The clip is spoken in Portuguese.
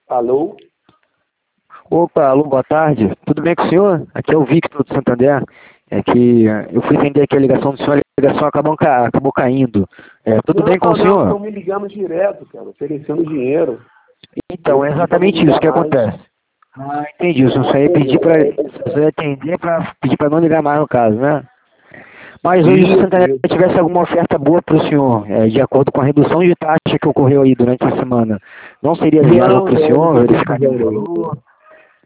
Alô? Opa, alô, boa tarde. Tudo bem com o senhor? Aqui é o Victor do Santander. É que eu fui atender aqui a ligação do senhor, a ligação acabou caindo. Tudo bem com o Não, senhor? estão me ligando direto, cara, oferecendo dinheiro. Então, é Eu pedi pra não exatamente isso ligar que mais. acontece. Ah, entendi. O senhor só ia pedir para atender para pedir para não ligar mais no caso, né? Mas hoje, se o Santander Isso. tivesse alguma oferta boa para o senhor, de acordo com a redução de taxa que ocorreu aí durante a semana, não seria viável Não, para o não senhor tô verificar nenhum precisando. valor?